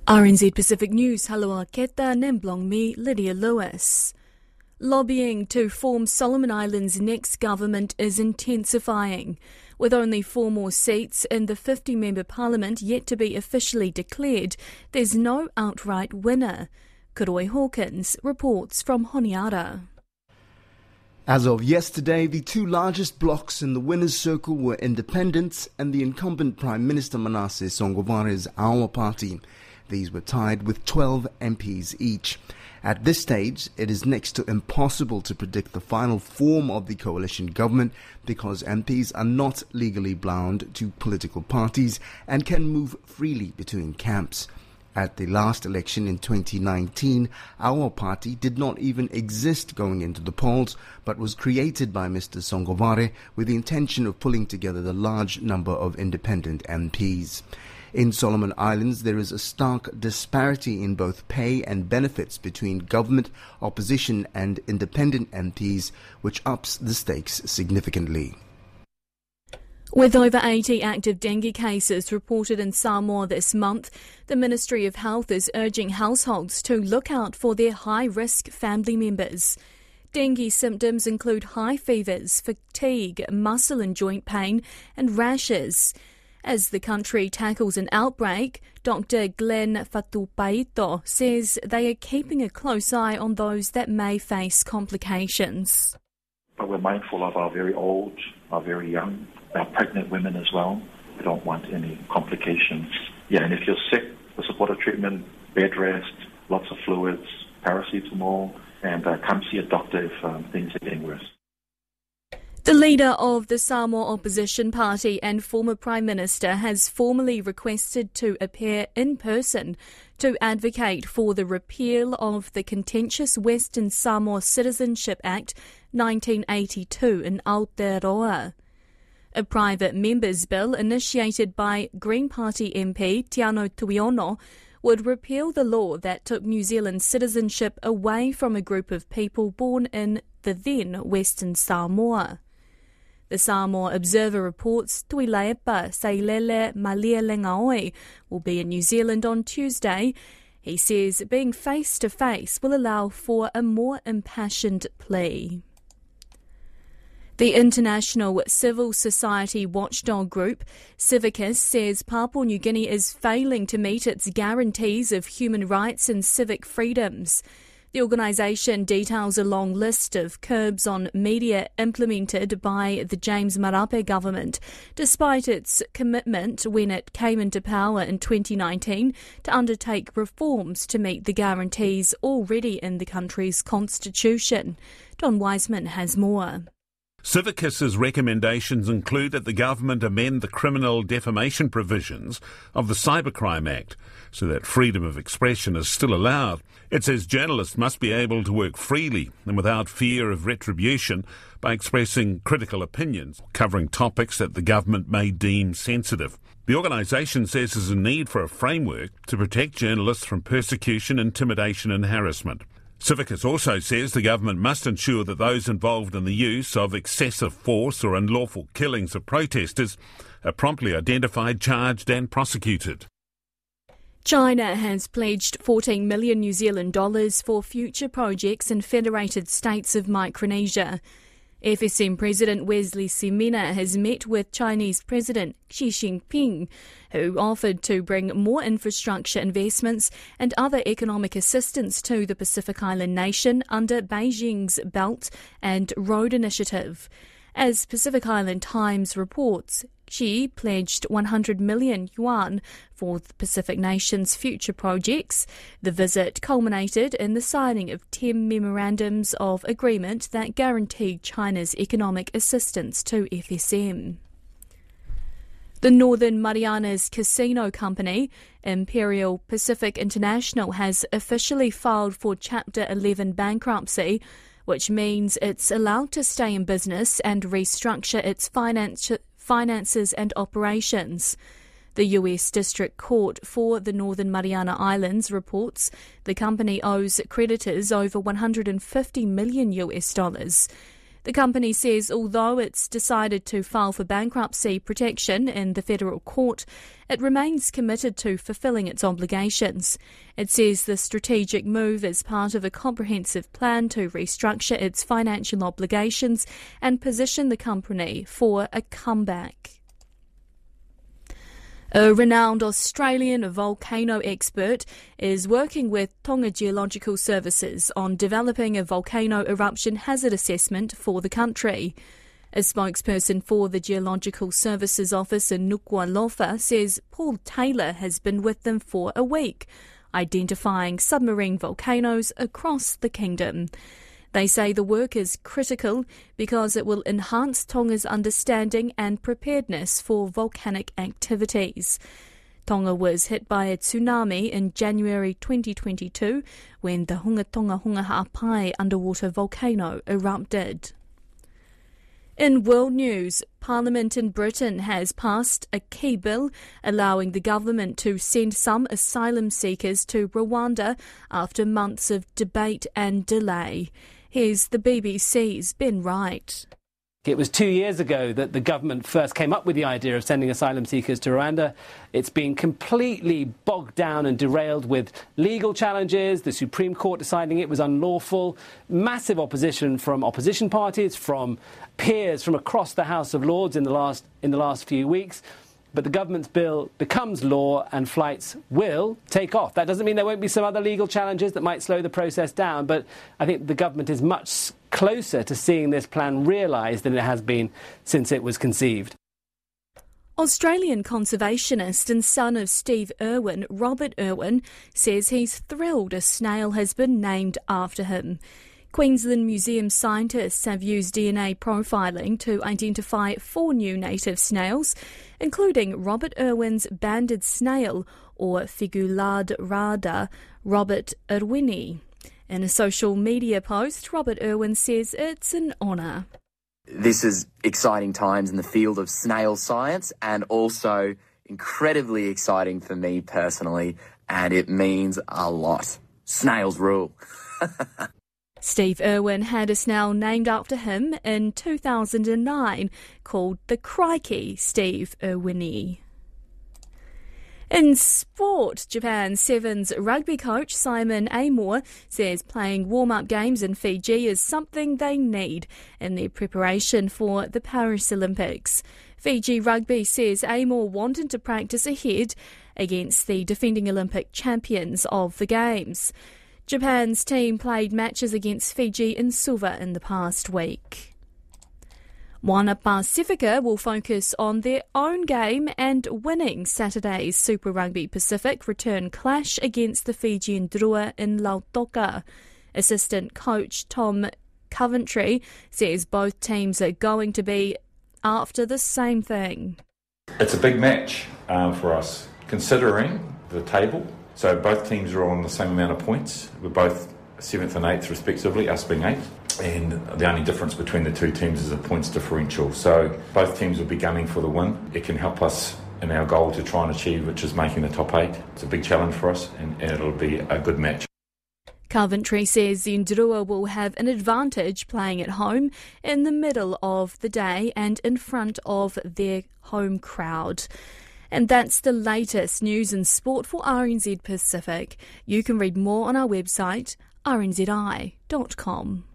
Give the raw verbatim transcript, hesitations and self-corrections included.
R N Z Pacific News, Haloa Keta Nemblong me, Lydia Lewis. Lobbying to form Solomon Islands' next government is intensifying. With only four more seats in the fifty-member parliament yet to be officially declared, there's no outright winner. Kuroi Hawkins reports from Honiara. As of yesterday, the two largest blocs in the winner's circle were independents and the incumbent Prime Minister Manasseh Songovare's Our Party. These were tied with twelve M Ps each. At this stage, it is next to impossible to predict the final form of the coalition government because M Ps are not legally bound to political parties and can move freely between camps. At the last election in twenty nineteen, Our Party did not even exist going into the polls, but was created by Mister Songovare with the intention of pulling together the large number of independent M Ps. In Solomon Islands, there is a stark disparity in both pay and benefits between government, opposition and independent M Ps, which ups the stakes significantly. With over eighty active dengue cases reported in Samoa this month, the Ministry of Health is urging households to look out for their high-risk family members. Dengue symptoms include high fevers, fatigue, muscle and joint pain and rashes. As the country tackles an outbreak, Doctor Glenn Fatupaito says they are keeping a close eye on those that may face complications. But we're mindful of our very old, our very young, our pregnant women as well. We don't want any complications. Yeah, and if you're sick, the supportive treatment, bed rest, lots of fluids, paracetamol, and uh, come see a doctor if um, things are getting worse. The leader of the Samoa Opposition Party and former Prime Minister has formally requested to appear in person to advocate for the repeal of the contentious Western Samoa Citizenship Act nineteen eighty-two in Aotearoa. A private member's bill initiated by Green Party M P Tiano Tuiono would repeal the law that took New Zealand citizenship away from a group of people born in the then Western Samoa. The Samoa Observer reports Tuilaepa Sailele Malielegaoi will be in New Zealand on Tuesday. He says being face-to-face will allow for a more impassioned plea. The international civil society watchdog group Civicus says Papua New Guinea is failing to meet its guarantees of human rights and civic freedoms. The organisation details a long list of curbs on media implemented by the James Marape government, despite its commitment when it came into power in twenty nineteen to undertake reforms to meet the guarantees already in the country's constitution. Don Wiseman has more. Civicus's recommendations include that the government amend the criminal defamation provisions of the Cybercrime Act so that freedom of expression is still allowed. It says journalists must be able to work freely and without fear of retribution by expressing critical opinions, covering topics that the government may deem sensitive. The organisation says there's a need for a framework to protect journalists from persecution, intimidation and harassment. Civicus also says the government must ensure that those involved in the use of excessive force or unlawful killings of protesters are promptly identified, charged and prosecuted. China has pledged fourteen million New Zealand dollars for future projects in Federated States of Micronesia. F S M President Wesley Semina has met with Chinese President Xi Jinping, who offered to bring more infrastructure investments and other economic assistance to the Pacific Island nation under Beijing's Belt and Road Initiative. As Pacific Island Times reports, Xi pledged one hundred million yuan for the Pacific nation's future projects. The visit culminated in the signing of ten memorandums of agreement that guaranteed China's economic assistance to F S M. The Northern Marianas casino company, Imperial Pacific International, has officially filed for Chapter eleven bankruptcy, which means it's allowed to stay in business and restructure its finance, finances and operations. The U S District Court for the Northern Mariana Islands reports the company owes creditors over one hundred fifty million U S dollars. The company says although it's decided to file for bankruptcy protection in the federal court, it remains committed to fulfilling its obligations. It says the strategic move is part of a comprehensive plan to restructure its financial obligations and position the company for a comeback. A renowned Australian volcano expert is working with Tonga Geological Services on developing a volcano eruption hazard assessment for the country. A spokesperson for the Geological Services office in Nuku'alofa says Paul Taylor has been with them for a week, identifying submarine volcanoes across the kingdom. They say the work is critical because it will enhance Tonga's understanding and preparedness for volcanic activities. Tonga was hit by a tsunami in January twenty twenty-two when the Hunga-Tonga Hunga Ha'apai underwater volcano erupted. In world news, Parliament in Britain has passed a key bill allowing the government to send some asylum seekers to Rwanda after months of debate and delay. Here's the B B C's Ben Wright. It was two years ago that the government first came up with the idea of sending asylum seekers to Rwanda. It's been completely bogged down and derailed with legal challenges, the Supreme Court deciding it was unlawful, massive opposition from opposition parties, from peers from across the House of Lords in the last in the last few weeks. But the government's bill becomes law and flights will take off. That doesn't mean there won't be some other legal challenges that might slow the process down, but I think the government is much closer to seeing this plan realised than it has been since it was conceived. Australian conservationist and son of Steve Irwin, Robert Irwin, says he's thrilled a snail has been named after him. Queensland Museum scientists have used D N A profiling to identify four new native snails, including Robert Irwin's banded snail, or Figularda Robert Irwini. In a social media post, Robert Irwin says it's an honour. This is exciting times in the field of snail science and also incredibly exciting for me personally, and it means a lot. Snails rule. Steve Irwin had a snail named after him in two thousand nine called the Crikey Steve Irwini. In sport, Japan Sevens rugby coach Simon Amor says playing warm-up games in Fiji is something they need in their preparation for the Paris Olympics. Fiji Rugby says Amor wanted to practice ahead against the defending Olympic champions of the Games. Japan's team played matches against Fiji in Suva in the past week. Moana Pasifika will focus on their own game and winning Saturday's Super Rugby Pacific return clash against the Fijian Drua in Lautoka. Assistant coach Tom Coventry says both teams are going to be after the same thing. It's a big match um, for us, considering the table. So both teams are on the same amount of points. We're both seventh and eighth respectively, us being eighth. And the only difference between the two teams is a points differential. So both teams will be gunning for the win. It can help us in our goal to try and achieve, which is making the top eight. It's a big challenge for us, and, and it'll be a good match. Coventry says the Ndrua will have an advantage playing at home in the middle of the day and in front of their home crowd. And that's the latest news and sport for R N Z Pacific. You can read more on our website, r n z i dot com.